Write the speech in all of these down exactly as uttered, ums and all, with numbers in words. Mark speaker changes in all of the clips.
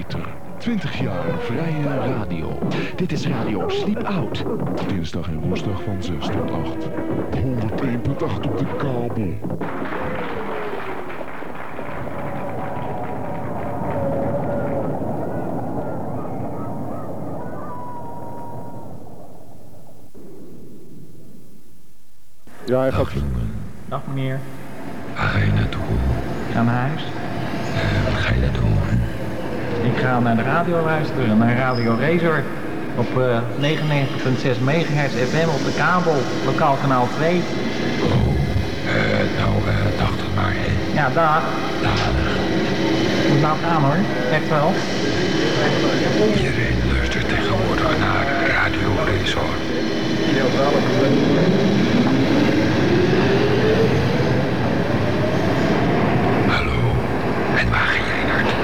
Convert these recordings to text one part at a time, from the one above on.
Speaker 1: meter. twintig jaar vrije radio. Dit is Radio Sleep Out. Dinsdag en woensdag van zes tot acht. honderdéén komma acht op de kabel.
Speaker 2: Ja, hij gaat...
Speaker 3: Dag meneer.
Speaker 4: Waar ga je naartoe?
Speaker 3: Ik ga naar huis.
Speaker 4: Uh, wat ga je daar doen?
Speaker 3: Ik ga naar de radio luisteren, naar Radio Razor. Op uh, negenennegentig komma zes megahertz F M op de kabel, lokaal kanaal twee.
Speaker 4: Oh, uh, nou, uh, dacht het maar, hè.
Speaker 3: Ja, dag.
Speaker 4: Dag.
Speaker 3: Moet nou gaan hoor, echt wel.
Speaker 4: Iedereen luistert tegenwoordig naar Radio Razor. Hallo, en waar ga jij naartoe?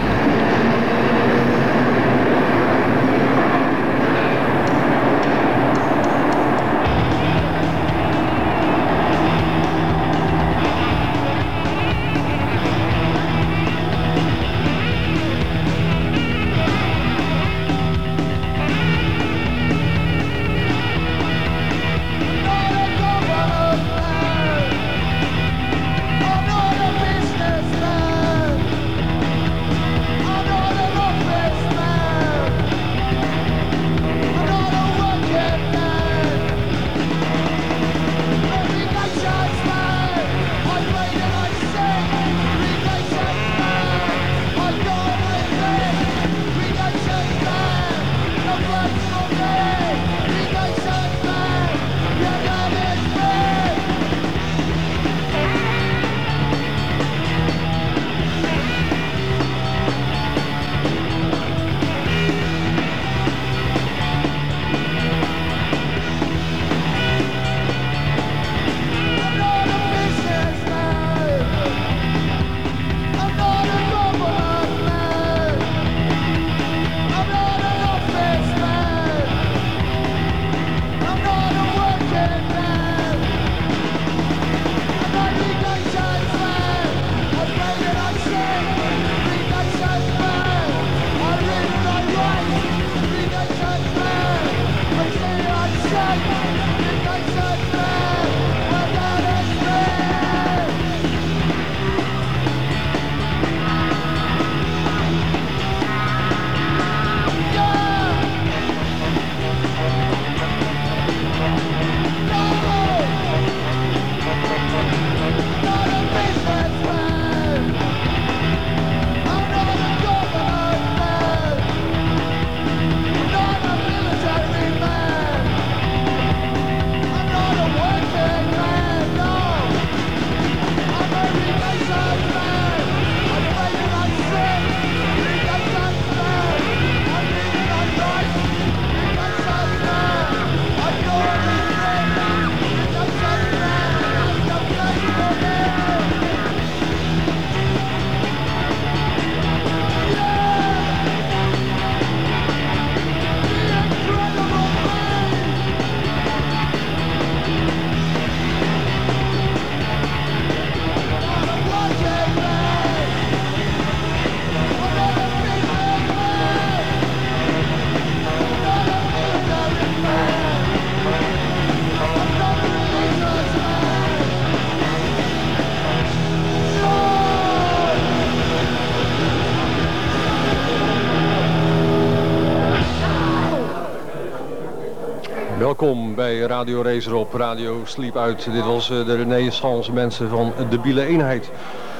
Speaker 2: Welkom bij Radio Razor op Radio Sleep Uit. Dit was uh, de Renaissance mensen van de Biele Eenheid.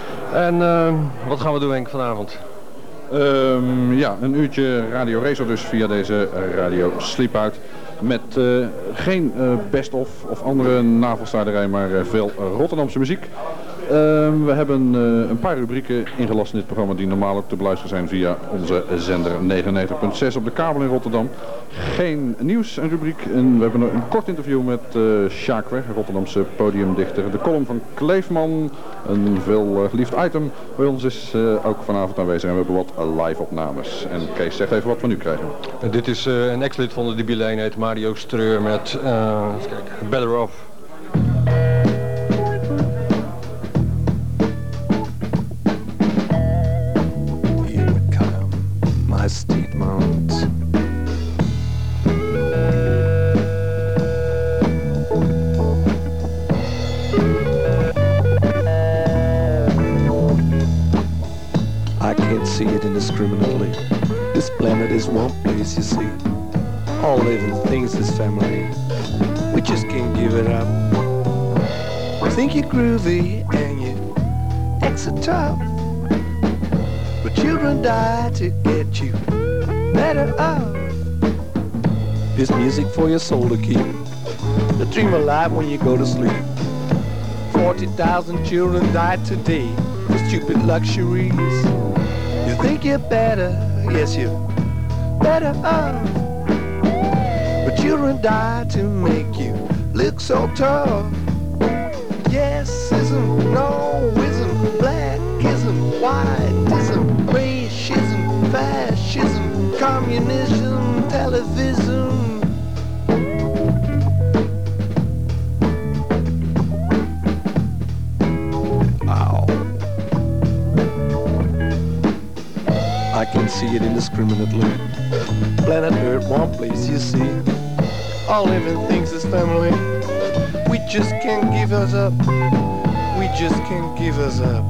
Speaker 2: En uh, wat gaan we doen, Henk, vanavond?
Speaker 5: Um, ja, een uurtje Radio Razor dus via deze Radio Sleep Out. Met uh, geen uh, best-of of andere navelstaarderij, maar uh, veel Rotterdamse muziek. Uh, we hebben uh, een paar rubrieken ingelast in dit programma die normaal ook te beluisteren zijn via onze zender negenennegentig komma zes op de kabel in Rotterdam. Geen nieuws, een rubriek. En we hebben een kort interview met uh, Sjaak Weg, Rotterdamse podiumdichter. De column van Kleefman, een veel uh, geliefd item. Bij ons is uh, ook vanavond aanwezig en we hebben wat live opnames. En Kees zegt even wat we nu krijgen.
Speaker 2: En dit is uh, een ex-lid van de Biele Eenheid, Mario Streur met uh, Better Off.
Speaker 6: statement. I can't see it indiscriminately. This planet is one place, you see. All living things is family. We just can't give it up. Think you're groovy and you act so tough, but children die to get you better off. This music for your soul to keep the dream alive when you go to sleep. Forty thousand children died today for stupid luxuries. You think you're better, yes you're better off, but children die to make you look so tough. Yesism, noism, blackism, whiteism, racism, fascism, communism, television. Ow. I can see it indiscriminately. Planet Earth, one place you see. All living things is family. We just can't give us up. We just can't give us up.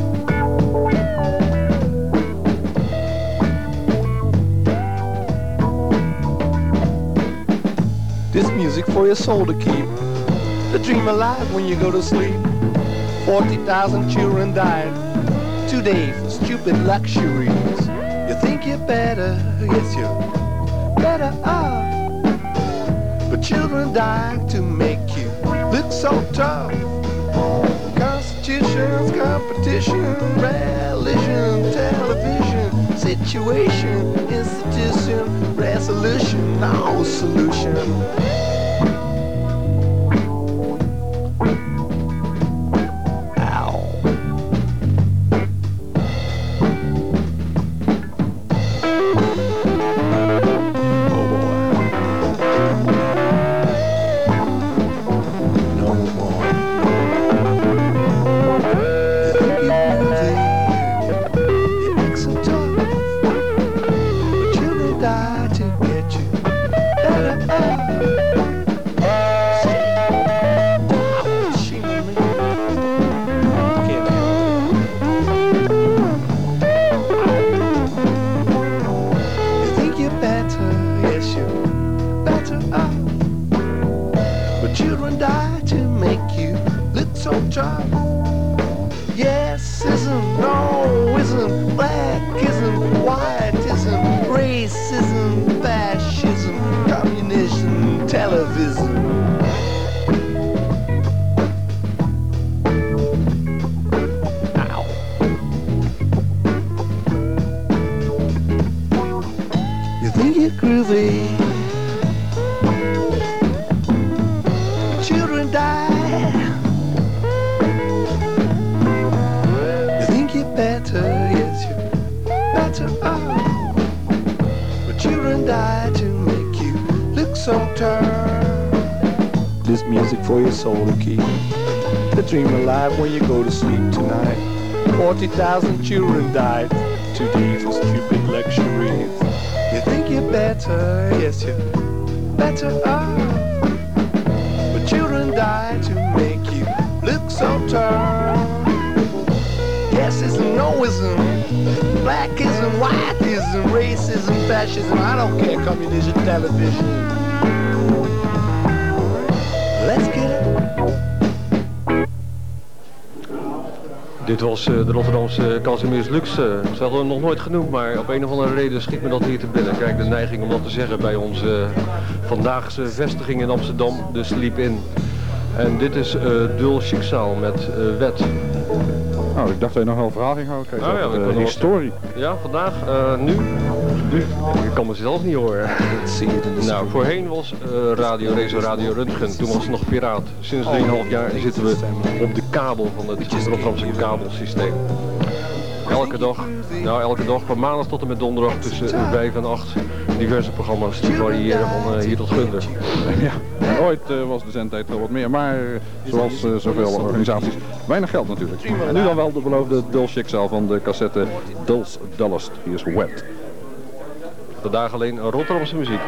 Speaker 6: This music for your soul to keep the dream alive when you go to sleep. Forty thousand children died today for stupid luxuries. You think you're better, yes you're better off, but children die to make you look so tough. Constitutions, competition, religion, television, situation, institution, resolution, no solution. This music for your soul to keep the dream alive when you go to sleep tonight. Forty thousand children died today for stupid luxuries. You think you're better, yes you're better off, but children die to make you look so tough. Yesism, noism, blackism, whiteism, racism, fascism, I don't care, communism, television. Let's get it.
Speaker 2: Dit was uh, de Rotterdamse Casimirs Lux. Uh, ze hadden hem nog nooit genoemd, maar op een of andere reden schiet me dat hier te binnen. Kijk, de neiging om dat te zeggen bij onze uh, vandaagse vestiging in Amsterdam, de Sleep In. En dit is uh, Dul Schicksal met uh, Wet.
Speaker 5: Nou, ik dacht dat je nog wel een verhaal ging houden. Kijk,
Speaker 2: oh, ja,
Speaker 5: de uh, historie.
Speaker 2: Ja, vandaag, uh, nu. Nu. Ik kan mezelf niet horen. Nou, voorheen was uh, Radio Rezo Radio Röntgen, toen was het nog piraat. Sinds drie komma vijf jaar zitten we op de kabel van het Rotterdamse kabelsysteem. Elke dag, nou elke dag van maandag tot en met donderdag tussen vijf en acht diverse programma's die variëren van uh, hier tot Gunder.
Speaker 5: Ja, en ooit uh, was de zendtijd wel wat meer, maar zoals uh, zoveel organisaties, weinig geld natuurlijk. En nu dan wel de beloofde Dul Schicksal van de cassette Dul's Dullest. Hier is Wet.
Speaker 2: Vandaag alleen Rotterdamse muziek.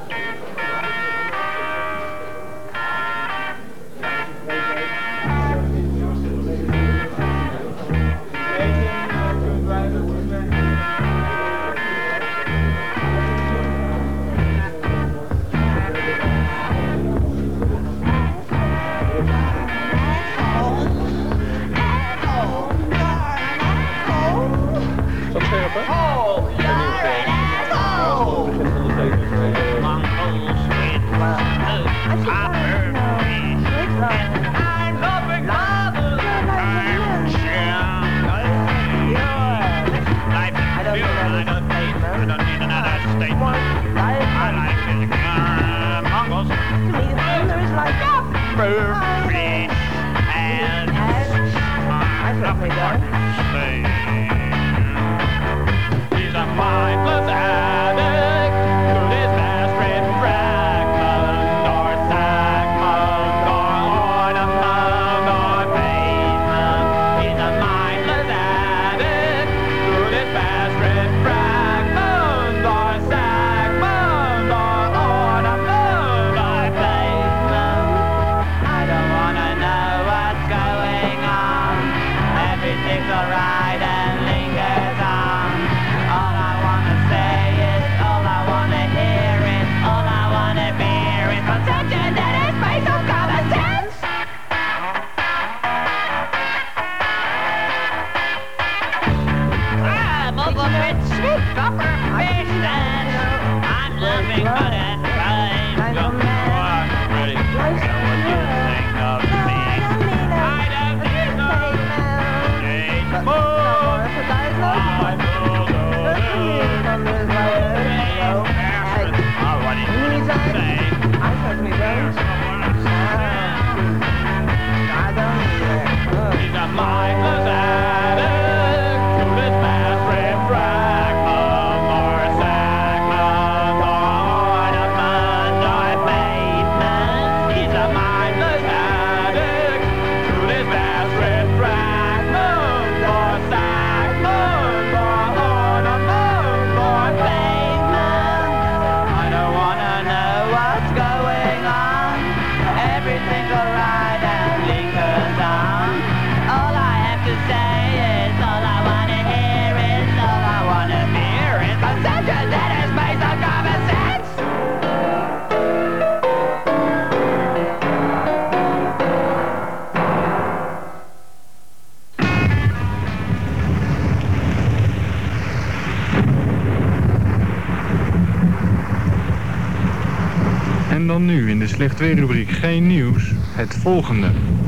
Speaker 7: En dan nu in de slecht weerrubriek geen nieuws, het volgende.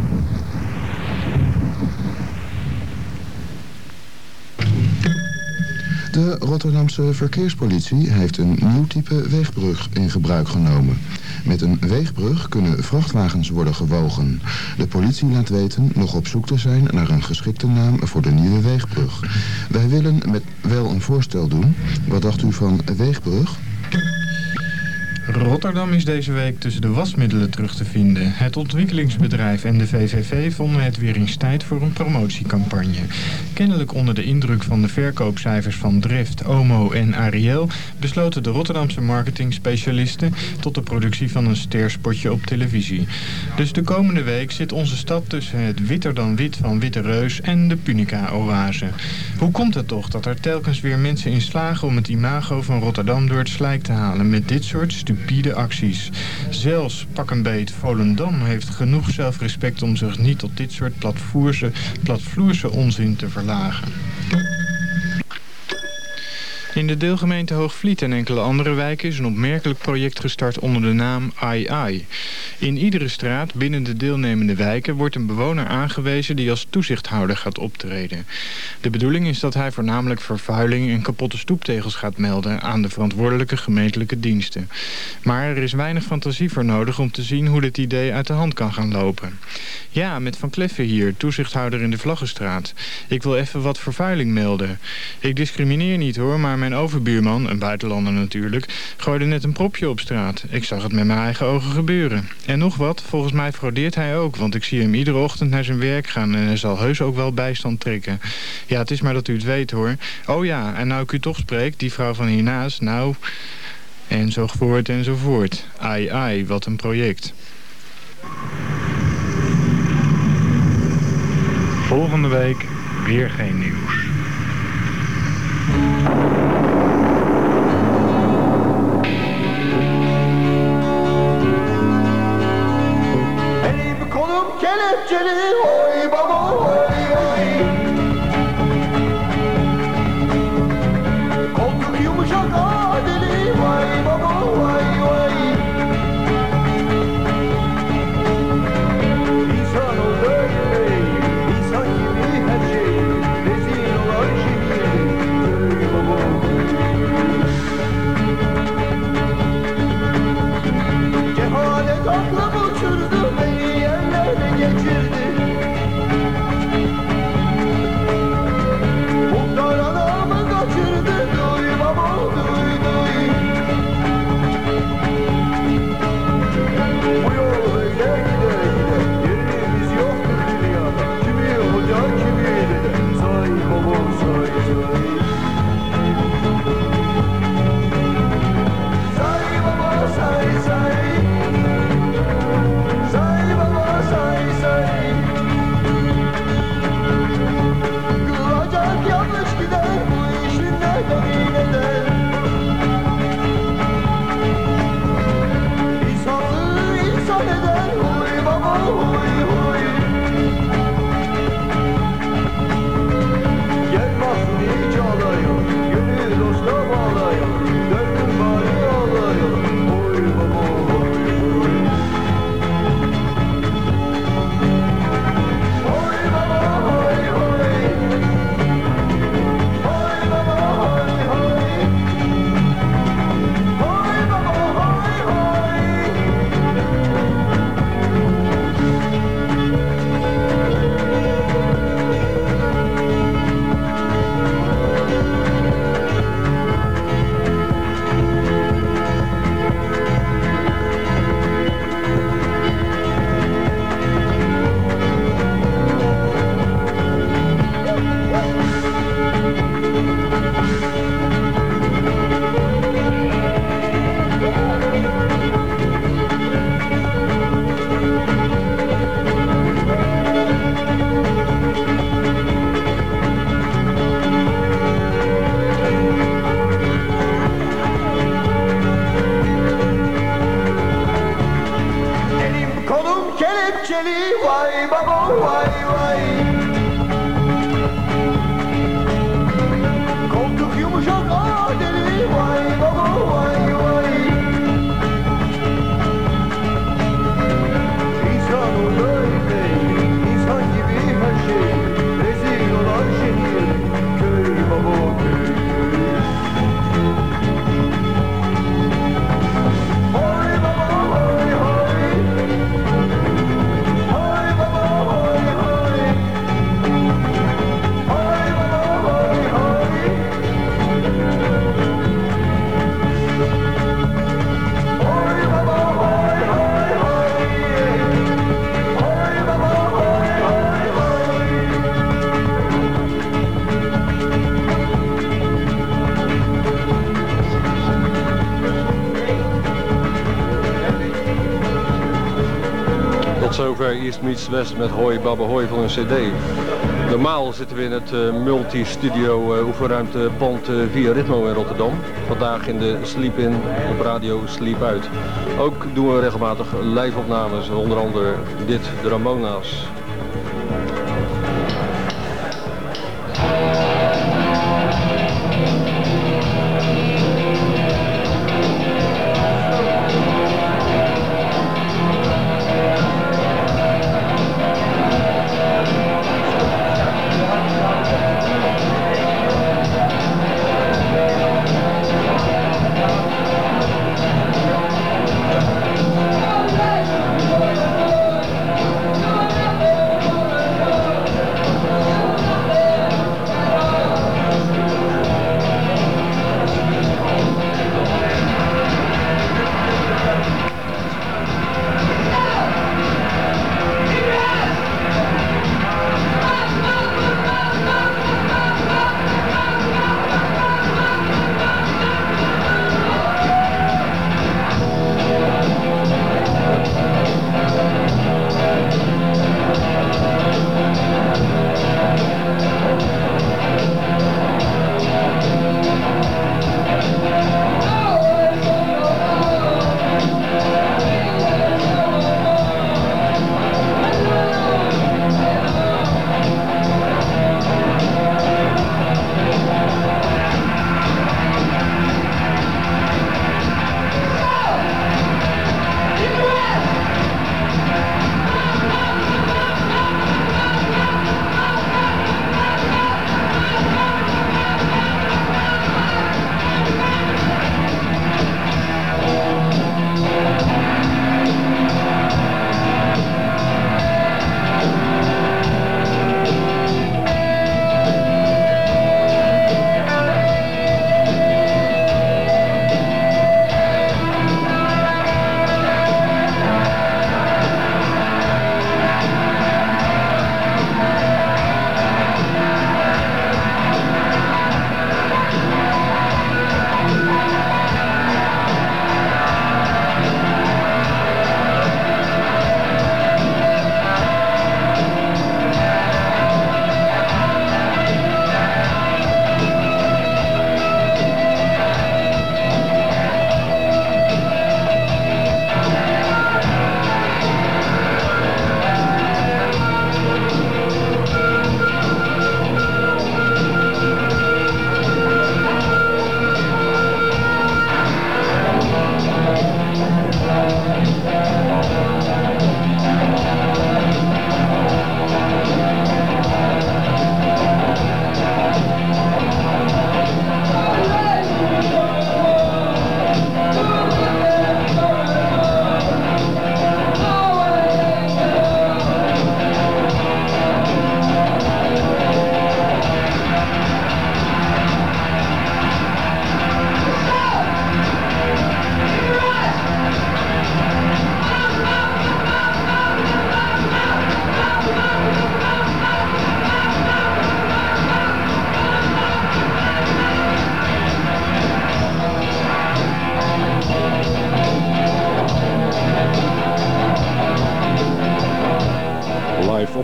Speaker 8: De Rotterdamse verkeerspolitie heeft een nieuw type weegbrug in gebruik genomen. Met een weegbrug kunnen vrachtwagens worden gewogen. De politie laat weten nog op zoek te zijn naar een geschikte naam voor de nieuwe weegbrug. Wij willen met wel een voorstel doen. Wat dacht u van weegbrug?
Speaker 7: Rotterdam is deze week tussen de wasmiddelen terug te vinden. Het ontwikkelingsbedrijf en de V V V vonden het weer eens tijd voor een promotiecampagne. Kennelijk onder de indruk van de verkoopcijfers van Dreft, Omo en Ariel besloten de Rotterdamse marketingspecialisten tot de productie van een sterspotje op televisie. Dus de komende week zit onze stad tussen het witter dan wit van Witte Reus en de Punica-oase. Hoe komt het toch dat er telkens weer mensen in slagen om het imago van Rotterdam door het slijk te halen met dit soort stupide acties? Zelfs pak een beet Volendam heeft genoeg zelfrespect om zich niet tot dit soort platvloerse, platvloerse onzin te verlagen. In de deelgemeente Hoogvliet en enkele andere wijken is een opmerkelijk project gestart onder de naam Ai Ai. In iedere straat binnen de deelnemende wijken wordt een bewoner aangewezen die als toezichthouder gaat optreden. De bedoeling is dat hij voornamelijk vervuiling en kapotte stoeptegels gaat melden aan de verantwoordelijke gemeentelijke diensten. Maar er is weinig fantasie voor nodig om te zien hoe dit idee uit de hand kan gaan lopen. Ja, met Van Kleffen hier, toezichthouder in de Vlaggenstraat. Ik wil even wat vervuiling melden. Ik discrimineer niet hoor, maar mijn overbuurman, een buitenlander natuurlijk, gooide net een propje op straat. Ik zag het met mijn eigen ogen gebeuren. En nog wat, volgens mij fraudeert hij ook, want ik zie hem iedere ochtend naar zijn werk gaan en hij zal heus ook wel bijstand trekken. Ja, het is maar dat u het weet hoor. Oh ja, en nou ik u toch spreek, die vrouw van hiernaast, nou... Enzovoort enzovoort. Ai ai, wat een project. Volgende week weer geen nieuws.
Speaker 9: Elim kolum kelepçeli, oy baba oy oy. Koltuk yumuşak adeli, vay baba vay vay. İnsan ol böyle, insan gibi her şey. Rezil olan şehir, köy baba. Cehalet aklımı uçurdu, beni yerlerde geçirdi. Muhtar anamı kaçırdı, duy baba duy duy. Bu yol öyle gider gider, yerimiz yoktur dünyada. Kimi hoca kimi dede, say baba say say. Say baba say say. Say baba say say. Kılacak yanlış gider, bu işin nedeni neden? İnsanlığı insan eder, huy baba huy huy. Gel mahzuni çalayalım, gönül dostla bağlayalım. Döndür bari ağlayalım, huy baba huy huy. Huy baba huy huy. Huy baba huy huy. Huy baba huy huy. Elim kolum kelepçeli, vay baba vay vay. Koltuk yumuşak adeli, vay baba vay vay. İnsan ol böyle, insan gibi her şey. Rezil olan şehir, köy baba köy köy. Oy baba oy oy. Oy baba oy oy. Oy baba oy oy. Oy baba oy oy oy. Oy baba oy oy oy.
Speaker 2: Tot zover East Meets West met Hoi Baba Hoi van een cd. Normaal zitten we in het uh, multi-studio uh, oefenruimtepand uh, via Ritmo in Rotterdam. Vandaag in de Sleep In op radio Sleep Uit. Ook doen we regelmatig live opnames, onder andere dit, de Ramona's.
Speaker 9: Hey!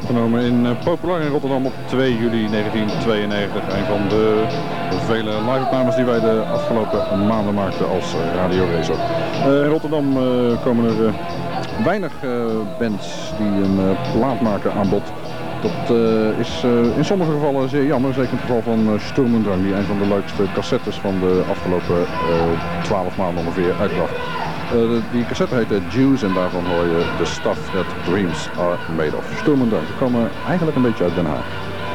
Speaker 5: opgenomen in uh, Populair in Rotterdam op twee juli negentien tweeënnegentig. Een van de vele live-opnames die wij de afgelopen maanden maakten als Radio Razo. Uh, in Rotterdam uh, komen er uh, weinig uh, bands die een uh, plaat maken aan bod. Dat uh, is uh, in sommige gevallen zeer jammer, zeker in het geval van uh, Sturm und Drang, die een van de leukste cassettes van de afgelopen twaalf uh, maanden ongeveer uitbracht. Uh, die cassette heet Juice en daarvan hoor je The Stuff That Dreams Are Made Of. Sturm und Drang, die komen eigenlijk een beetje uit Den Haag.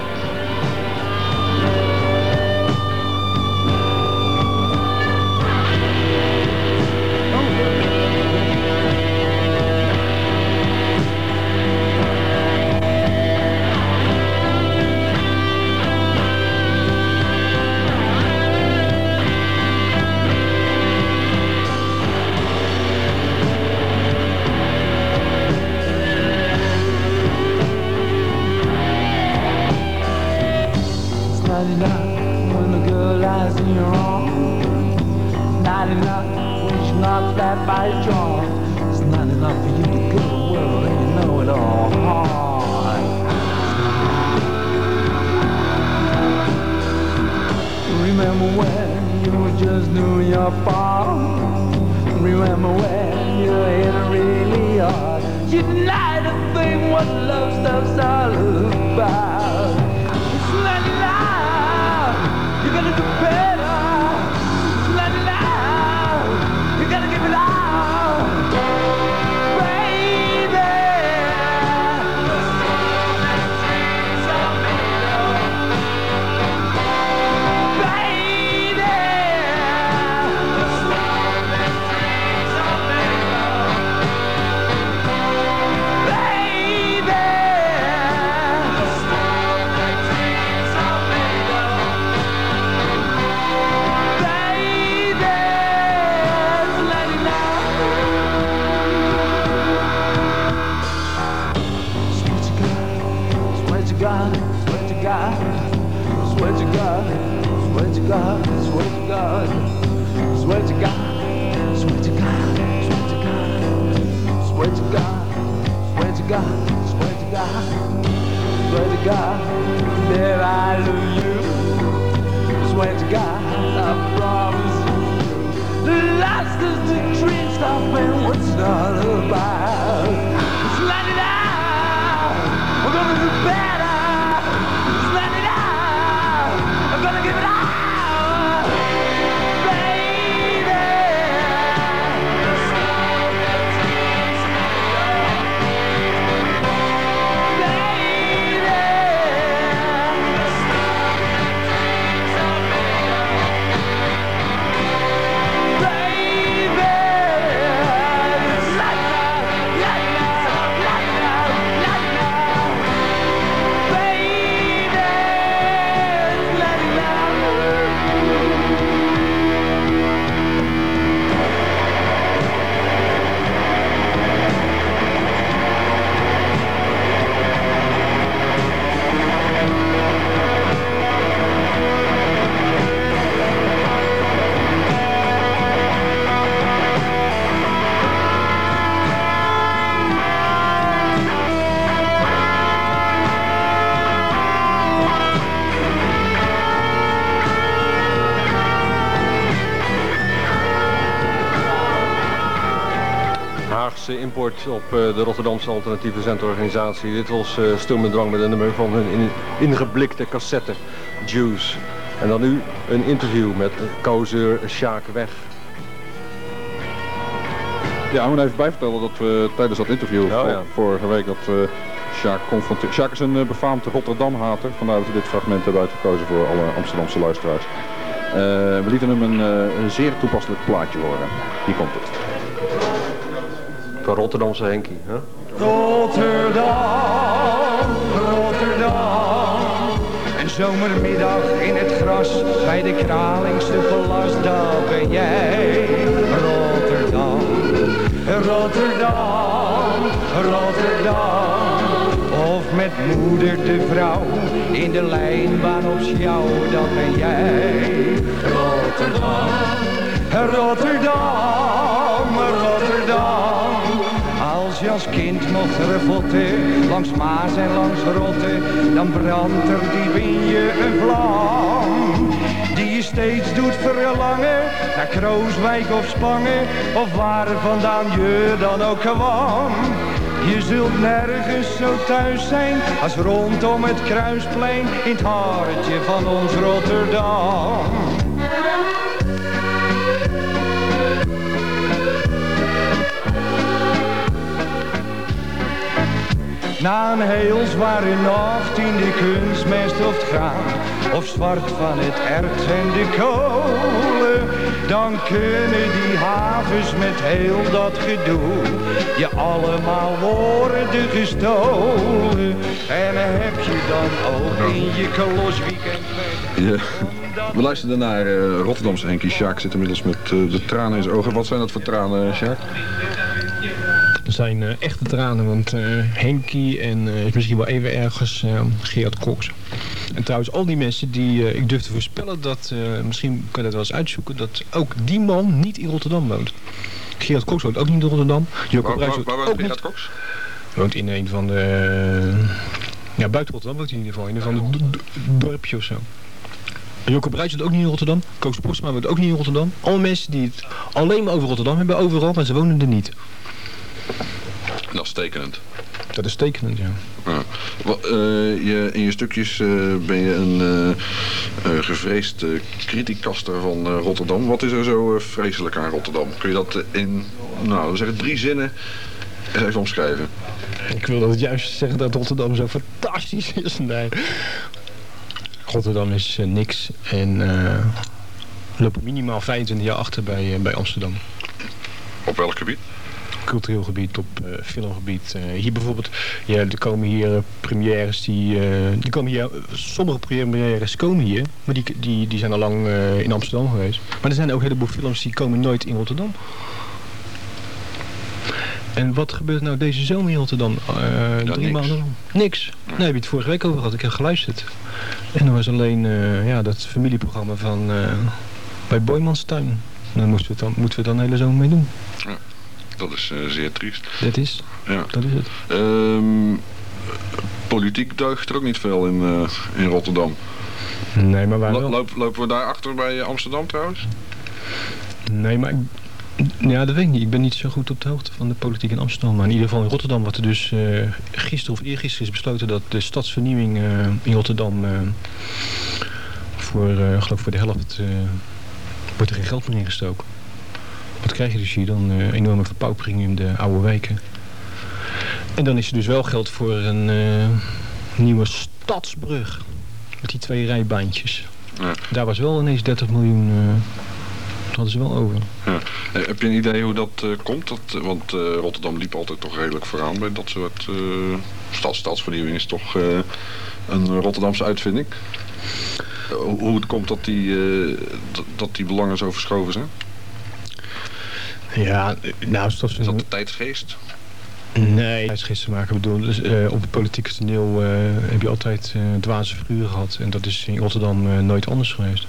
Speaker 5: Import op uh, de Rotterdamse alternatieve zenderorganisatie. Dit was uh, Sturm und Drang met een nummer van hun in, ingeblikte cassette Juice. En dan nu een interview met causeur Sjaak Weg. Ja, ik moet even bijvertellen dat we tijdens dat interview
Speaker 2: oh, ja.
Speaker 5: vorige week dat uh, Sjaak confronteerde. Sjaak is een uh, befaamd Rotterdam-hater, vandaar dat we dit fragment hebben uitgekozen voor alle Amsterdamse luisteraars. Uh, we lieten hem een, uh, een zeer toepasselijk plaatje horen. Hier komt het.
Speaker 2: Van Rotterdamse Henkie, hè?
Speaker 10: Rotterdam, Rotterdam. Een zomermiddag in het gras bij de Kralingse Plas, daar ben jij. Rotterdam, Rotterdam, Rotterdam. Of met moeder de vrouw in de lijnbaan op sjouw, dat ben jij. Rotterdam, Rotterdam, Rotterdam. Als je als kind mocht revotten, langs Maas en langs Rotte, dan brandt er diep in je een vlam. Die je steeds doet verlangen, naar Krooswijk of Spangen, of waar vandaan je dan ook kwam. Je zult nergens zo thuis zijn, als rondom het Kruisplein, in het hartje van ons Rotterdam. Na een heel zware nacht in de kunstmest of het graan, of zwart van het erts en de kolen, dan kunnen die havens met heel dat gedoe je allemaal worden gestolen. En heb je dan ook in je kolos weekend met...
Speaker 5: Ja. We luisterden naar uh, Rotterdamse Henkie. Sjaak zit inmiddels met uh, de tranen in zijn ogen. Wat zijn dat voor tranen, Sjaak?
Speaker 11: Er zijn uh, echte tranen, want uh, Henkie en uh, is misschien wel even ergens uh, Gerard Cox. En trouwens, al die mensen die, uh, ik durf te voorspellen dat, uh, misschien kan je dat wel eens uitzoeken, dat ook die man niet in Rotterdam woont. Gerard Cox woont ook niet in Rotterdam. Joko Bruijs woont ook niet. Cox? Woont in een van de, uh, ja, buiten Rotterdam woont hij in ieder geval, in een van de dorpje of zo. Joko Bruijs woont ook niet in Rotterdam. Koos Postma woont ook niet in Rotterdam. Allemaal mensen die het alleen maar over Rotterdam hebben, overal, maar ze wonen er niet.
Speaker 5: Dat is tekenend.
Speaker 11: Dat is tekenend, ja.
Speaker 5: ja. Wat, uh, je, in je stukjes uh, ben je een uh, uh, gevreesd uh, criticaster van uh, Rotterdam. Wat is er zo uh, vreselijk aan Rotterdam? Kun je dat uh, in, nou, we zeggen drie zinnen eens even omschrijven?
Speaker 11: Ik wil dat juist zeggen dat Rotterdam zo fantastisch is. Nee. Rotterdam is uh, niks en uh, lopen minimaal vijfentwintig jaar achter bij, uh, bij Amsterdam.
Speaker 5: Op welk gebied?
Speaker 11: Cultureel gebied, op uh, filmgebied. Uh, hier bijvoorbeeld, ja, er komen hier uh, premières die, uh, die komen hier, sommige premières komen hier, maar die, die, die zijn al lang uh, in Amsterdam geweest. Maar er zijn ook een heleboel films die komen nooit in Rotterdam. En wat gebeurt nou deze zomer in Rotterdam? Uh,
Speaker 5: ja,
Speaker 11: drie
Speaker 5: niks.
Speaker 11: maanden? Niks. Nee, heb je het vorige week over gehad. Ik heb geluisterd. En er was alleen uh, ja, dat familieprogramma van uh, bij Boymanstuin. Daar moeten we, dan, moeten we dan de hele zomer mee doen.
Speaker 5: Ja. Dat is uh, zeer triest.
Speaker 11: Dat is,
Speaker 5: ja.
Speaker 11: dat is het.
Speaker 5: Um, politiek deugt er ook niet veel in, uh, in Rotterdam.
Speaker 11: Nee, maar waar wel.
Speaker 5: Loop, lopen we daar achter bij Amsterdam trouwens?
Speaker 11: Nee, maar ik, ja, dat weet ik niet. Ik ben niet zo goed op de hoogte van de politiek in Amsterdam. Maar in ieder geval in Rotterdam wordt er dus uh, gisteren of eergisteren is besloten dat de stadsvernieuwing uh, in Rotterdam uh, voor, uh, geloof voor de helft uh, wordt er geen geld meer ingestoken. Wat krijg je dus hier dan? Een uh, enorme verpaupering in de oude wijken. En dan is er dus wel geld voor een uh, nieuwe stadsbrug. Met die twee rijbaantjes.
Speaker 5: Ja.
Speaker 11: Daar was wel ineens dertig miljoen... Uh, dat hadden ze wel over.
Speaker 5: Ja. Hey, heb je een idee hoe dat uh, komt? Dat, want uh, Rotterdam liep altijd toch redelijk vooraan bij dat soort... Uh, stad, stadsvernieuwing is toch uh, een Rotterdamse uitvinding? Uh, hoe het komt dat die, uh, dat die belangen zo verschoven zijn?
Speaker 11: Ja, nou... Is dat,
Speaker 5: is dat de tijdsgeest?
Speaker 11: Nee, tijdsgeest te maken. Ik bedoel, dus, uh, op het politieke toneel uh, heb je altijd uh, dwaze figuren gehad. En dat is in Rotterdam uh, nooit anders geweest.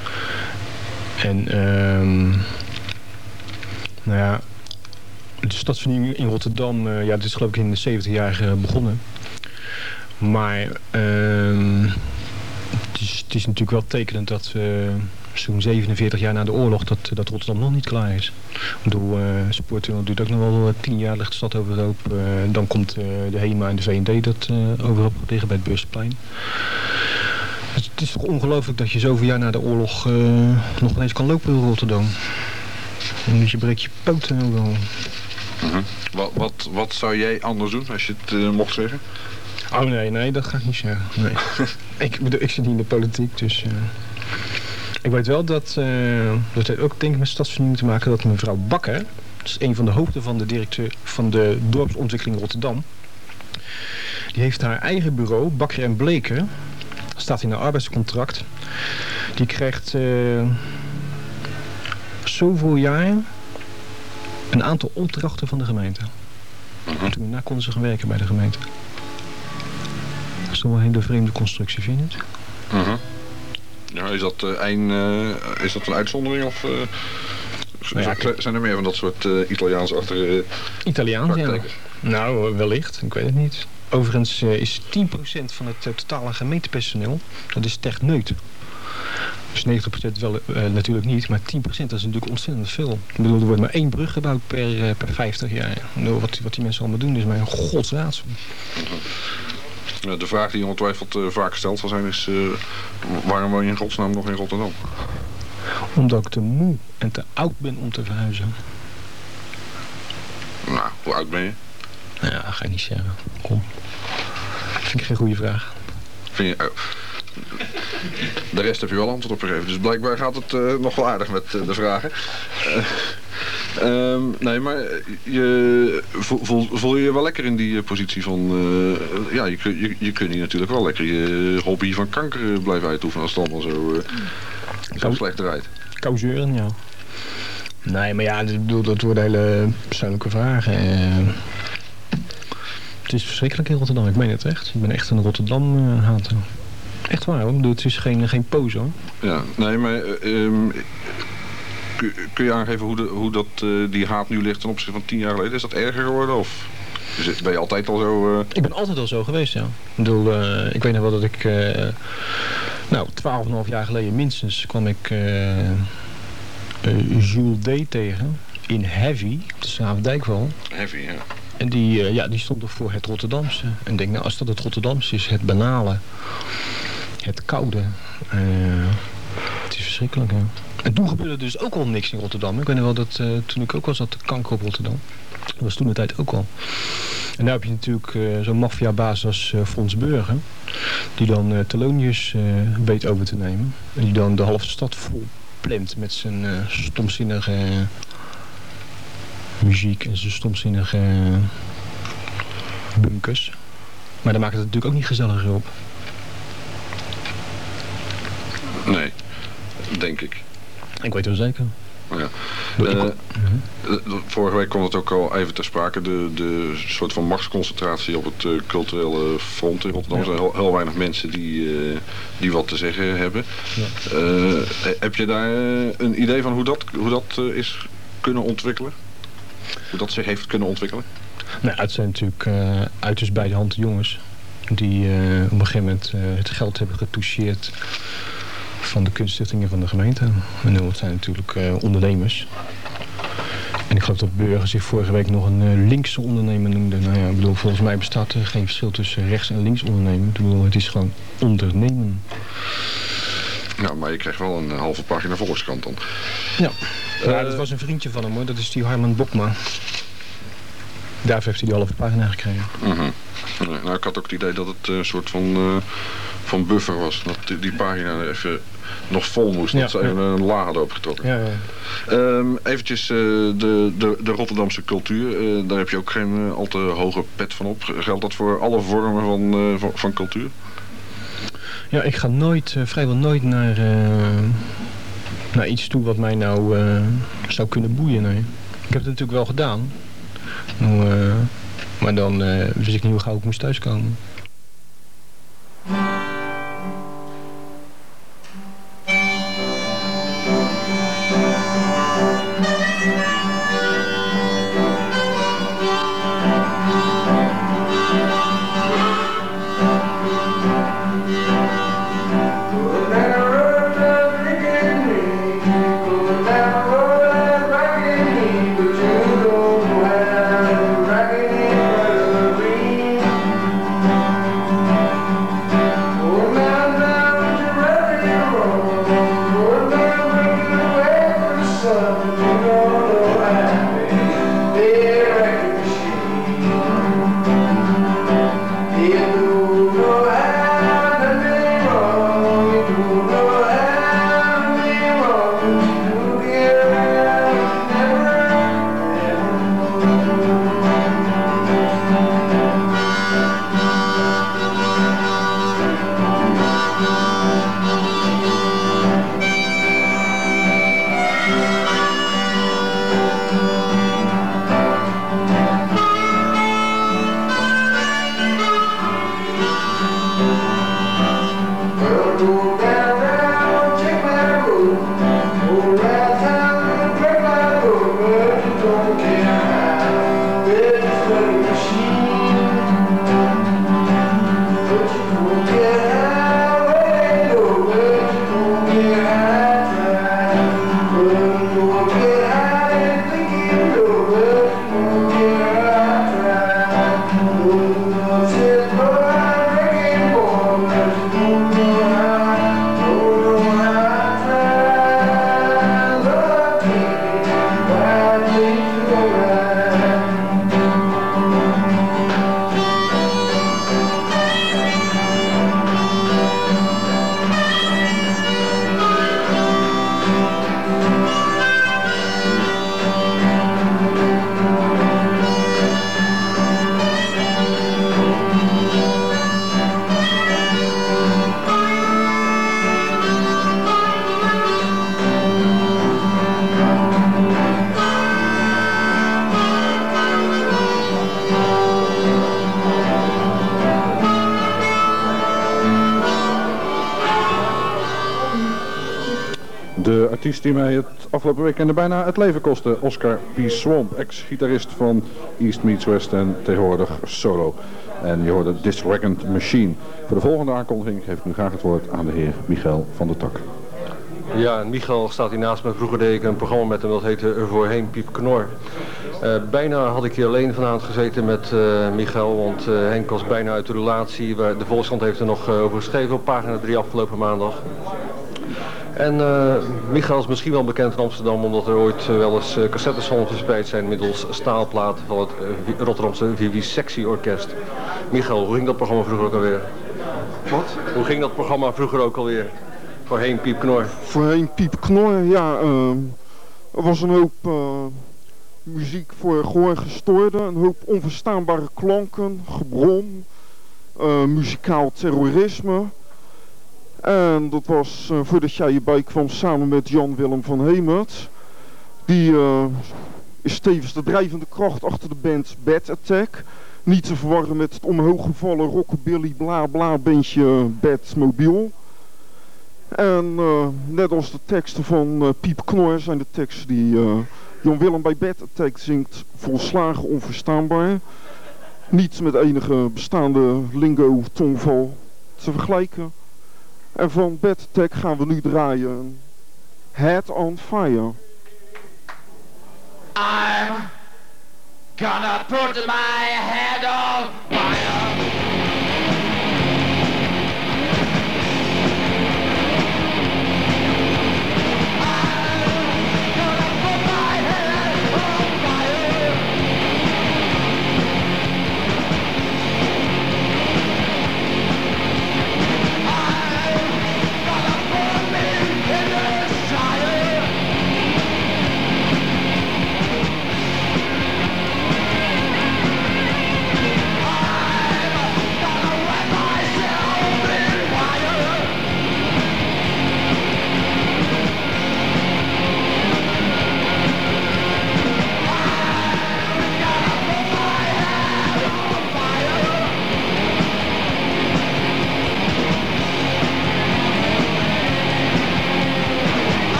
Speaker 11: En, um, nou ja... De stadsvernieuwing in Rotterdam, uh, ja, dat is geloof ik in de zeventig jaar uh, begonnen. Maar... Uh, het, is, het is natuurlijk wel tekenend dat... Uh, zo'n zevenenveertig jaar na de oorlog dat, dat Rotterdam nog niet klaar is. Ik bedoel, uh, Spoortunnel duurt ook nog wel uh, tien jaar, ligt de stad overhoop. Uh, dan komt uh, de HEMA en de V en D dat uh, overhoop liggen bij het Beursplein. Het, het is toch ongelooflijk dat je zoveel jaar na de oorlog uh, nog ineens kan lopen in Rotterdam. En dus je breekt je poten overal.
Speaker 5: Uh-huh. Wat, wat, wat zou jij anders doen als je het uh, mocht zeggen?
Speaker 11: Oh nee, nee, dat ga ik niet zeggen. Nee. ik, bedoel, ik zit niet in de politiek, dus... Uh, Ik weet wel dat, uh, dat heeft ook denk ik met stadsvernieuwing te maken dat mevrouw Bakker, dat is een van de hoofden van de directeur van de dorpsontwikkeling Rotterdam, die heeft haar eigen bureau, Bakker en Bleker, staat in haar arbeidscontract, die krijgt uh, zoveel jaar een aantal opdrachten van de gemeente. Uh-huh. Toen daarna konden ze gaan werken bij de gemeente. Dat is toch wel een hele vreemde constructie, vind je het?
Speaker 5: Uh-huh. Ja, is dat, uh, een, uh, is dat een uitzondering of uh, nou ja, zijn er meer van dat soort uh, Italiaans achter uh,
Speaker 11: Italiaans, ja. Nou, wellicht. Ik weet het niet. Overigens uh, is tien procent van het uh, totale gemeentepersoneel, dat is techneut. Dus negentig procent wel uh, natuurlijk niet, maar tien procent dat is natuurlijk ontzettend veel. Ik bedoel, er wordt maar één brug gebouwd per, uh, per vijftig jaar. Bedoel, wat, wat die mensen allemaal doen is mij een godsraadsel.
Speaker 5: De vraag die ongetwijfeld uh, vaak gesteld zal zijn is, uh, waarom woon je in godsnaam nog in Rotterdam?
Speaker 11: Omdat ik te moe en te oud ben om te verhuizen.
Speaker 5: Nou, hoe oud ben je?
Speaker 11: Ja, ga ik niet zeggen. Kom. Vind ik geen goede vraag.
Speaker 5: Vind je, oh. De rest heb je wel antwoord op gegeven. Dus blijkbaar gaat het uh, nog wel aardig met uh, de vragen. Uh, um, nee, maar je, voel, voel, voel je je wel lekker in die uh, positie van... Uh, ja, je, je, je kunt hier natuurlijk wel lekker je hobby van kanker blijven uitoefenen als het allemaal zo, uh, zo slecht draait.
Speaker 11: Causeuren, ja. Nee, maar ja, ik bedoel, dat worden hele persoonlijke vragen. Uh, het is verschrikkelijk in Rotterdam, ik meen het echt. Ik ben echt een Rotterdam-hater. Uh, echt waar hoor, ik bedoel, het is geen, geen pose hoor.
Speaker 5: Ja, nee, maar uh, um, kun, kun je aangeven hoe, de, hoe dat, uh, die haat nu ligt ten opzichte van tien jaar geleden? Is dat erger geworden of ben je altijd al zo... Uh...
Speaker 11: Ik ben altijd al zo geweest, ja. Ik bedoel, uh, ik weet nog wel dat ik, uh, nou, twaalf en een half jaar geleden minstens kwam ik uh, uh, Jules D. tegen in Heavy, op de Schravendijkval.
Speaker 5: Heavy, ja.
Speaker 11: En die, uh, ja, die stond er voor het Rotterdamse. En ik denk, nou, als dat het Rotterdamse is, het banale, het koude, uh, het is verschrikkelijk, hè. En toen gebeurde dus ook al niks in Rotterdam. Ik weet nog wel dat uh, toen ik ook was, zat de kanker op Rotterdam. Dat was toen de tijd ook al. En daar heb je natuurlijk uh, zo'n maffiabaas als uh, Fons Burger. Die dan uh, Thelonius uh, weet over te nemen. En die dan de halve stad vol plemt met zijn uh, stomzinnige uh, muziek en zijn stomzinnige uh, bunkers. Maar dan maakt het natuurlijk ook niet gezelliger op.
Speaker 5: Nee, denk ik.
Speaker 11: Ik weet het wel zeker.
Speaker 5: Ja. Uh, vorige week kwam het ook al even ter sprake, de, de soort van machtsconcentratie op het uh, culturele front in Rotterdam. Er zijn heel, heel weinig mensen die, uh, die wat te zeggen hebben. Ja. Uh, heb je daar uh, een idee van hoe dat, hoe dat uh, is kunnen ontwikkelen? Hoe dat zich heeft kunnen ontwikkelen?
Speaker 11: Nou, het zijn natuurlijk uh, uiterst bij de hand jongens die uh, op een gegeven moment uh, het geld hebben getoucheerd van de kunststichtingen van de gemeente. En dat zijn natuurlijk uh, ondernemers. En ik geloof dat Burger zich vorige week nog een uh, linkse ondernemer noemde. Nou ja, ik bedoel, volgens mij bestaat er geen verschil tussen rechts- en links ondernemen. Ik bedoel, het is gewoon ondernemen.
Speaker 5: Ja, maar je krijgt wel een halve pagina Volkskrant dan.
Speaker 11: Ja, uh, ja, dat was een vriendje van hem hoor. Dat is die Harman Bokma. Daarvoor heeft hij die halve pagina gekregen.
Speaker 5: Uh-huh. Nou, ik had ook het idee dat het een uh, soort van, uh, van buffer was. Dat die, die pagina even nog vol moest. Ja, dat ze even ja. een laag hadden opgetrokken. Ja, ja. Um, eventjes uh, de, de, de Rotterdamse cultuur. Uh, daar heb je ook geen uh, al te hoge pet van op. Geldt dat voor alle vormen van, uh, van, van cultuur?
Speaker 11: Ja, ik ga nooit, uh, vrijwel nooit naar, uh, naar iets toe wat mij nou uh, zou kunnen boeien. Nee. Ik heb het natuurlijk wel gedaan. Nou, uh, maar dan uh, wist ik niet hoe gauw ik moest thuiskomen.
Speaker 9: Oh,
Speaker 5: De artiest die mij het afgelopen weekend bijna het leven kostte, Oscar P. Swamp, ex-gitarist van East Meets West en tegenwoordig solo. En je hoorde This Reckoned Machine. Voor de volgende aankondiging geef ik nu graag het woord aan de heer Michael van der Tak.
Speaker 2: Ja, en Michael staat hier naast me. Vroeger deed ik een programma met hem, dat heette Er Voorheen Piep Knor. Uh, bijna had ik hier alleen vanavond gezeten met uh, Michael, want uh, Henk was bijna uit de relatie. De Volkskrant heeft er nog uh, over geschreven op pagina drie afgelopen maandag. En uh, Michael is misschien wel bekend in Amsterdam omdat er ooit uh, wel eens uh, cassettes van hem verspreid zijn middels staalplaten van het uh, Rotterdamse Vivisectie-orkest. Michael, hoe ging dat programma vroeger ook alweer?
Speaker 12: Wat?
Speaker 2: Hoe ging dat programma vroeger ook alweer? Voorheen Piep Knor.
Speaker 12: Voorheen Piep Knor, ja. Uh, er was een hoop uh, muziek voor gehoorgestoorden, een hoop onverstaanbare klanken, gebrom, uh, muzikaal terrorisme. En dat was uh, voordat jij hierbij kwam samen met Jan Willem van Hemert. Die uh, is tevens de drijvende kracht achter de band Bad Attack. Niet te verwarren met het omhooggevallen rockabilly bla bla bandje Bad Mobile. En uh, net als de teksten van uh, Piep Knor zijn de teksten die uh, Jan Willem bij Bad Attack zingt volslagen onverstaanbaar. Niet met enige bestaande lingo tongval te vergelijken. En van Bad Attack gaan we nu draaien Head on Fire.
Speaker 13: I'm gonna put my head on fire.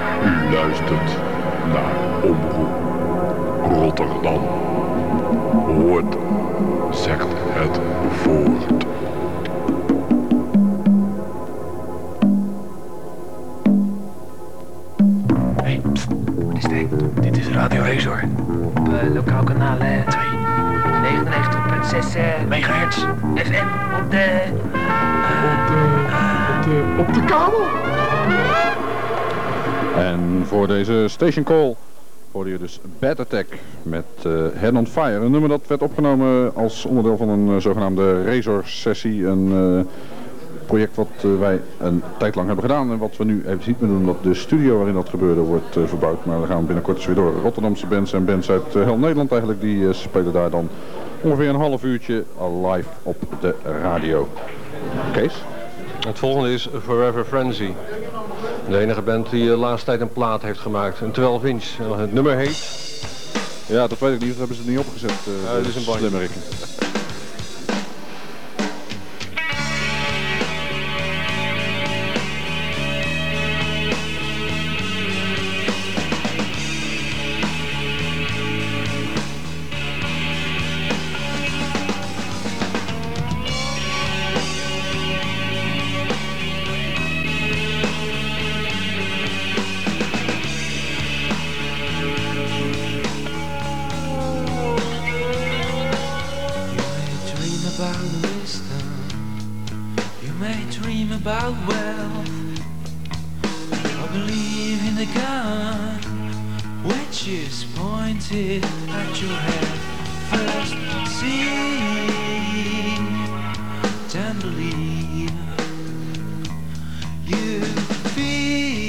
Speaker 1: Luistert naar Omroep Rotterdam hoort, zegt het voort.
Speaker 14: Hey, pst, wat is dit? Dit is Radio Razor. Op uh, lokaal kanaal uh, twee. negenennegentig komma zes uh, megahertz F M op de... Uh,
Speaker 5: op de... op de... op de kabel. En voor deze station call hoorde je dus Bad Attack met uh, Head on Fire. Een nummer dat werd opgenomen als onderdeel van een uh, zogenaamde Razor-sessie. Een uh, project wat uh, wij een tijd lang hebben gedaan en wat we nu even niet meer doen, omdat de studio waarin dat gebeurde wordt uh, verbouwd. Maar we gaan binnenkort dus weer door. Rotterdamse bands en bands uit uh, heel Nederland eigenlijk, die uh, spelen daar dan ongeveer een half uurtje live op de radio. Kees?
Speaker 2: Het volgende is Forever Frenzy. De enige band die de laatste tijd een plaat heeft gemaakt. Een twaalf inch. Het nummer heet...
Speaker 5: Ja, dat weet ik niet. Dat hebben ze niet opgezet. Uh,
Speaker 2: ja, het is een bandje.
Speaker 5: Slimmerikken.
Speaker 15: About wealth, I believe in the gun which is pointed at your head. First see, then believe. You feel.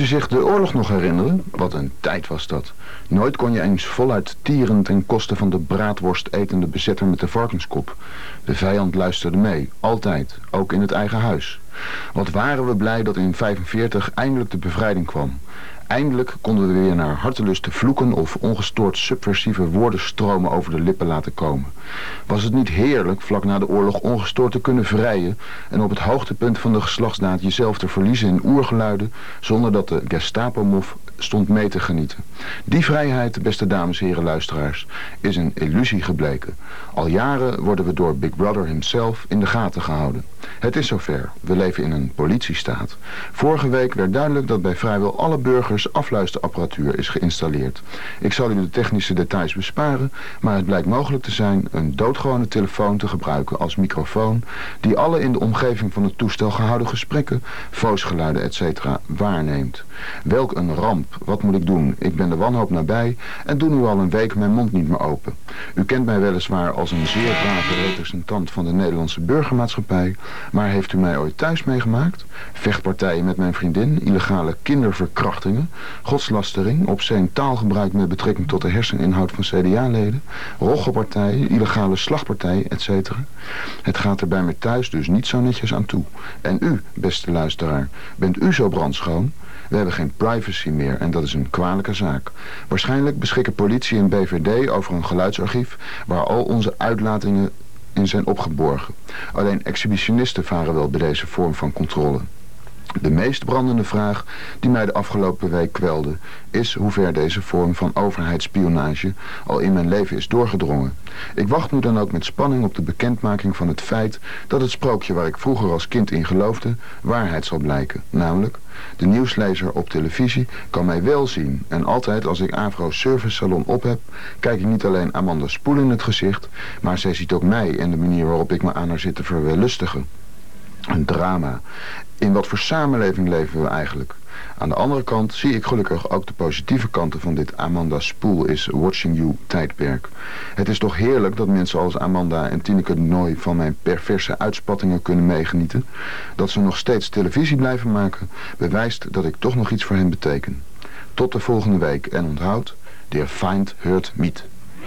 Speaker 8: zich de oorlog nog herinneren? Wat een tijd was dat. Nooit kon je eens voluit tieren ten koste van de braadworst etende bezetter met de varkenskop. De vijand luisterde mee, altijd, ook in het eigen huis. Wat waren we blij dat in vijfenveertig eindelijk de bevrijding kwam. Eindelijk konden we weer naar hartelust vloeken of ongestoord subversieve woordenstromen over de lippen laten komen. Was het niet heerlijk vlak na de oorlog ongestoord te kunnen vrijen en op het hoogtepunt van de geslachtsdaad jezelf te verliezen in oergeluiden zonder dat de Gestapo-mof stond mee te genieten. Die vrijheid, beste dames en heren luisteraars, is een illusie gebleken. Al jaren worden we door Big Brother himself in de gaten gehouden. Het is zover. We leven in een politiestaat. Vorige week werd duidelijk dat bij vrijwel alle burgers afluisterapparatuur is geïnstalleerd. Ik zal u de technische details besparen, maar het blijkt mogelijk te zijn een doodgewone telefoon te gebruiken als microfoon die alle in de omgeving van het toestel gehouden gesprekken, voosgeluiden et cetera waarneemt. Welk een ramp. Wat moet ik doen? Ik ben de wanhoop nabij en doe nu al een week mijn mond niet meer open. U kent mij weliswaar als een zeer brave representant van de Nederlandse burgermaatschappij, maar heeft u mij ooit thuis meegemaakt? Vechtpartijen met mijn vriendin, illegale kinderverkrachtingen, godslastering, obsceen taalgebruik met betrekking tot de herseninhoud van C D A-leden, roggelpartijen, illegale slagpartijen, et cetera. Het gaat er bij me thuis dus niet zo netjes aan toe. En u, beste luisteraar, bent u zo brandschoon? We hebben geen privacy meer en dat is een kwalijke zaak. Waarschijnlijk beschikken politie en B V D over een geluidsarchief waar al onze uitlatingen in zijn opgeborgen. Alleen exhibitionisten varen wel bij deze vorm van controle. De meest brandende vraag die mij de afgelopen week kwelde is hoe ver deze vorm van overheidsspionage al in mijn leven is doorgedrongen. Ik wacht nu dan ook met spanning op de bekendmaking van het feit dat het sprookje waar ik vroeger als kind in geloofde waarheid zal blijken. Namelijk, de nieuwslezer op televisie kan mij wel zien en altijd als ik Avro Service Salon op heb, kijk ik niet alleen Amanda Spoel in het gezicht, maar zij ziet ook mij en de manier waarop ik me aan haar zit te verwellustigen. Een drama. In wat voor samenleving leven we eigenlijk? Aan de andere kant zie ik gelukkig ook de positieve kanten van dit Amanda Spoel is Watching You tijdperk. Het is toch heerlijk dat mensen als Amanda en Tineke de Nooi van mijn perverse uitspattingen kunnen meegenieten. Dat ze nog steeds televisie blijven maken, bewijst dat ik toch nog iets voor hen beteken. Tot de volgende week en onthoud, der Feind hört mit.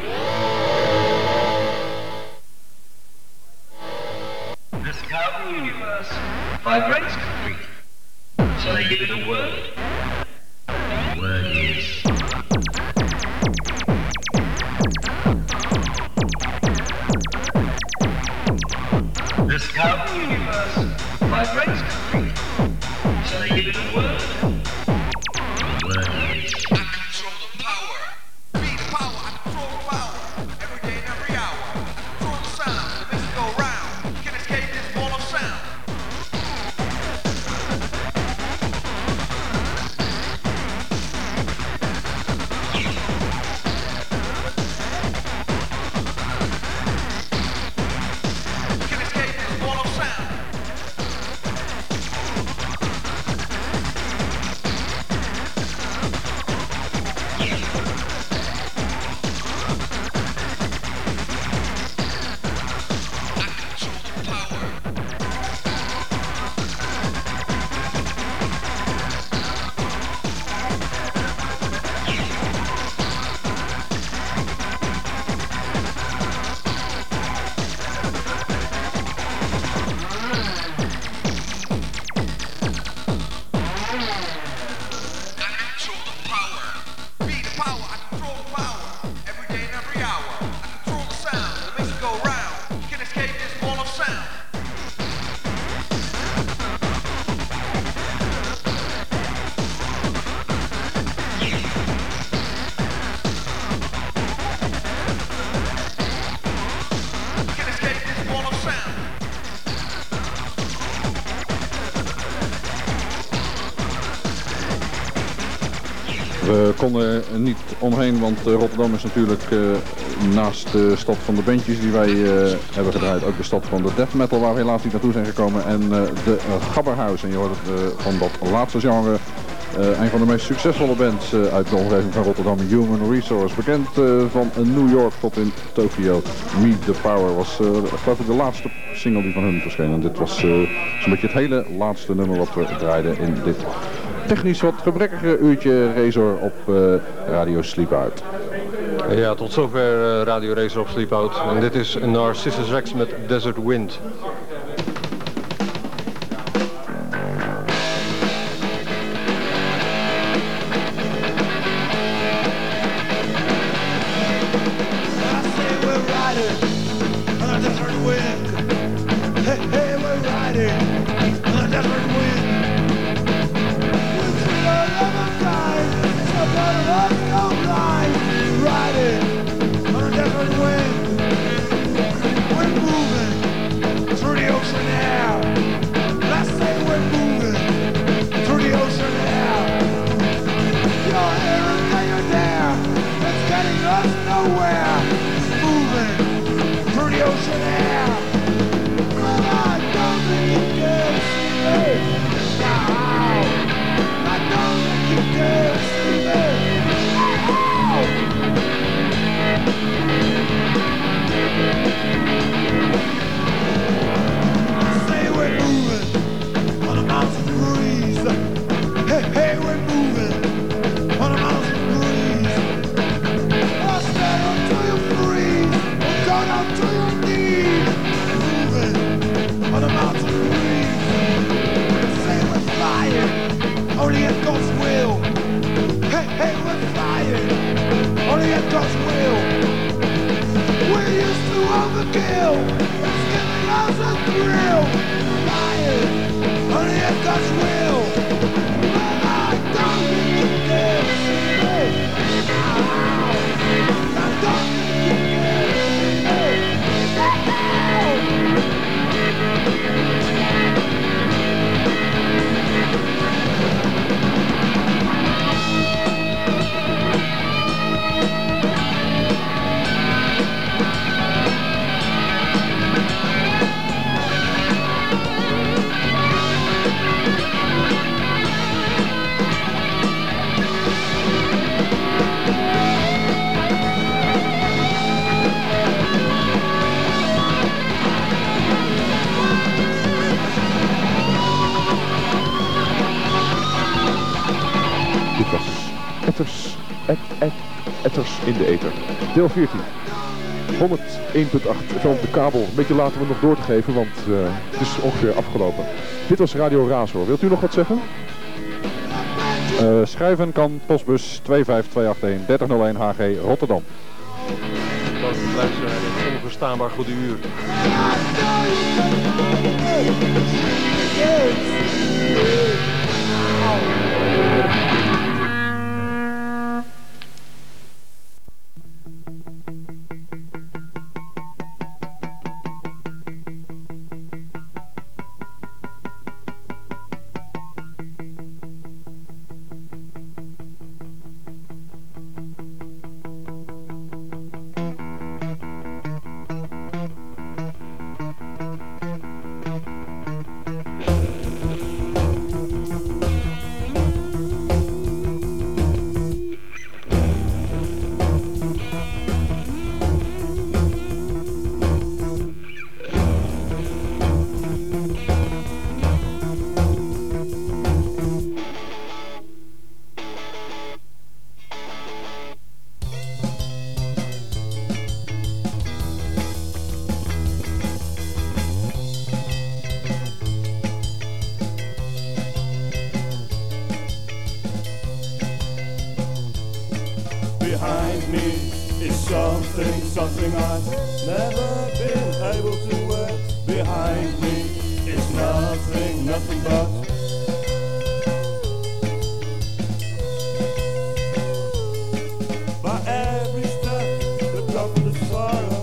Speaker 16: This cowboy universe vibrates complete, so they give it a word. The word is... This cowboy universe vibrates complete, so they give it a word. The word is... I control the power. Be the power, I control the power. Every day and every hour. I control the sound, the makes it go round. Can escape this wall of sound.
Speaker 5: We konden niet omheen, want Rotterdam is natuurlijk uh, naast de stad van de bandjes die wij uh, hebben gedraaid, ook de stad van de death metal waar we helaas niet naartoe zijn gekomen. En uh, de uh, Gabberhuis, en je hoort het uh, van dat laatste genre, uh, een van de meest succesvolle bands uh, uit de omgeving van Rotterdam, Human Resource. Bekend uh, van New York tot in Tokio. Meet the Power was uh, geloof ik de laatste single die van hun verscheen. En dit was uh, zo'n beetje het hele laatste nummer wat we draaiden in dit technisch wat gebrekkige uurtje Razor op uh, Radio Sleepout.
Speaker 2: Ja, tot zover uh, Radio Razor op Sleepout. En dit is Narcissus Rex met Desert Wind.
Speaker 5: In de ether. Deel veertien. honderdéén punt acht. Even op de kabel. Een beetje laten we nog door te geven, want uh, het is ongeveer afgelopen. Dit was Radio Razor. Wilt u nog wat zeggen? Uh, schrijven kan postbus twee vijf twee acht een drie nul een H G Rotterdam.
Speaker 2: Dat luisteren naar dit onverstaanbaar goede uur.
Speaker 9: Behind me is something, something I've never been able to wear. Behind me is nothing, nothing but by every step the drop of the sorrow.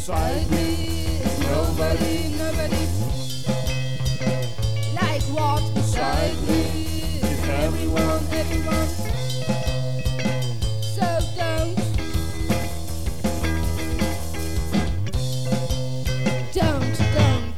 Speaker 17: beside me is nobody, nobody. Like what beside me is everyone, everyone. So don't, don't, don't.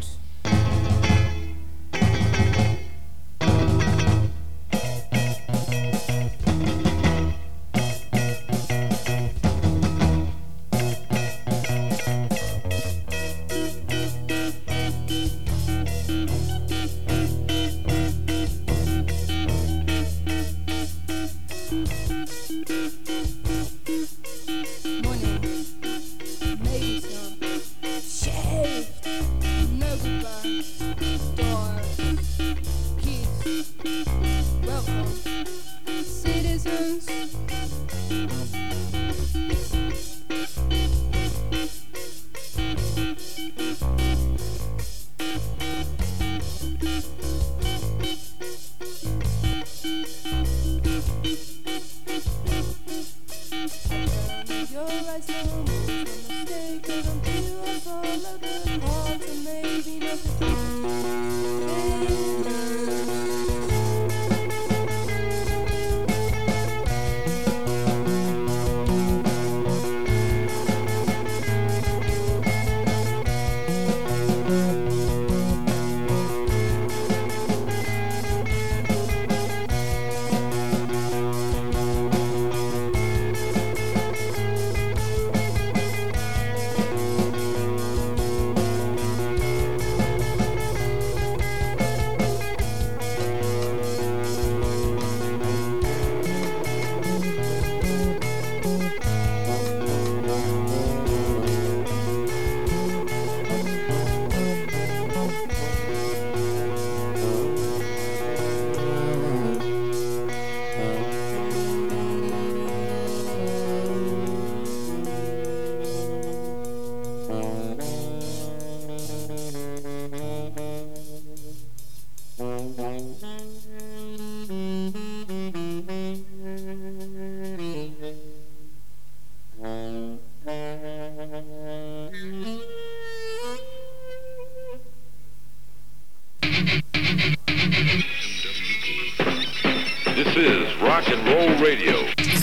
Speaker 18: This is Rock and Roll Radio.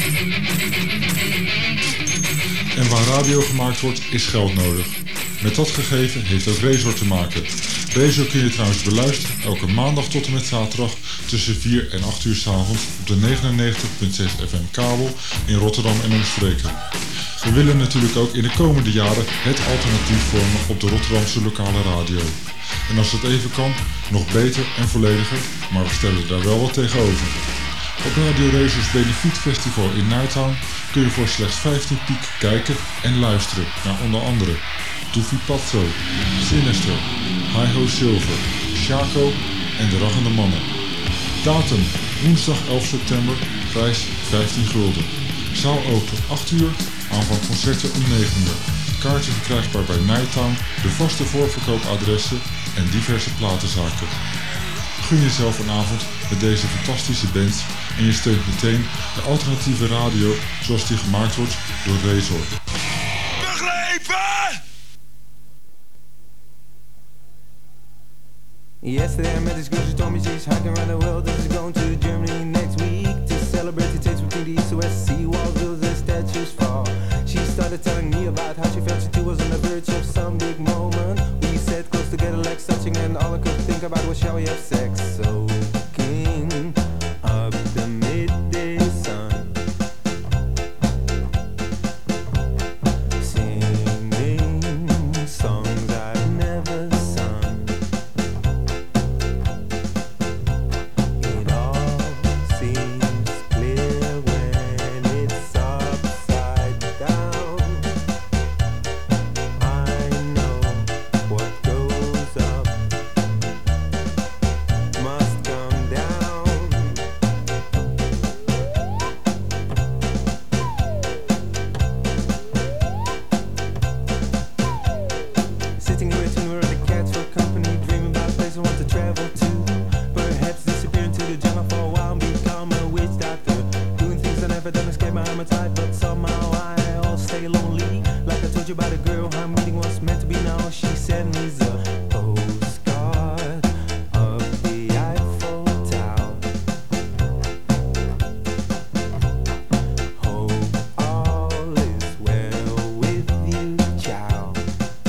Speaker 19: En waar radio gemaakt wordt, is geld nodig. Met dat gegeven heeft ook Razor te maken. Razor kun je trouwens beluisteren elke maandag tot en met zaterdag tussen vier en acht uur 's avonds op de negenennegentig komma zes F M kabel in Rotterdam en omstreken. We willen natuurlijk ook in de komende jaren het alternatief vormen op de Rotterdamse lokale radio. En als dat even kan, nog beter en vollediger, maar we stellen daar wel wat tegenover. Op Radio Razor's Benefietfestival in Nighttown kun je voor slechts vijftien piek kijken en luisteren naar onder andere Tufi Pazzo, Sinister, Hi-Ho Silver, Shaco en de Raggende Mannen. Datum woensdag elf september, prijs vijftien gulden. Zaal open acht uur, aanvang concerten om negen uur. Kaarten verkrijgbaar bij Nighttown, de vaste voorverkoopadressen en diverse platenzaken. Gun jezelf een avond met deze fantastische bands en je steunt meteen de alternatieve radio zoals die gemaakt wordt door Razor.
Speaker 15: Begrepen!
Speaker 20: Yesterday I met this girl, she told me she's hiking around the world and she's going to Germany next week to celebrate the taste between the East and West, sea walls, buildings and statues fall. She started telling me about how she felt she too was on the verge of some big moment. We sat close together like touching and all I could think about was shall we have sex? Soaking up the midday sun, singing songs I've never sung. It all seems clear when it's upside down. I know what goes up must come down. Sitting here waiting where the cats for company, dreaming about a place I want to travel to. Perhaps disappear into the jungle for a while and become a witch doctor. Doing things I never done, escape my appetite, but somehow I all stay lonely. Like I told you about a girl I'm meeting once she sent me the postcard of the Eiffel Tower. Hope all is well with you, child.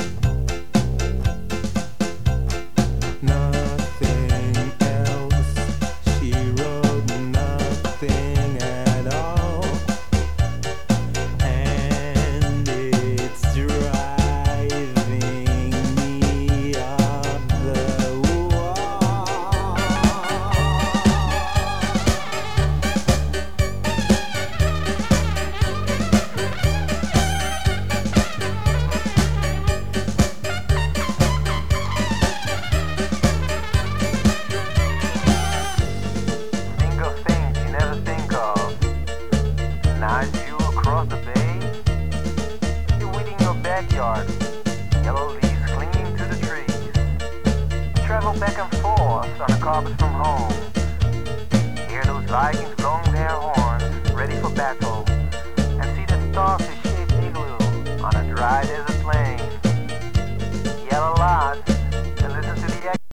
Speaker 20: Nothing else, she wrote nothing at all. And it's driving me up the wall.
Speaker 21: Think of things you never think of. Nice view across the bay. You're weeding your backyard. Yellow leaves clinging to the trees. Travel back and forth on the carpet from home. Hear those Vikings blowing their horns, ready for battle. And see the starfish-shaped igloo on a dry desert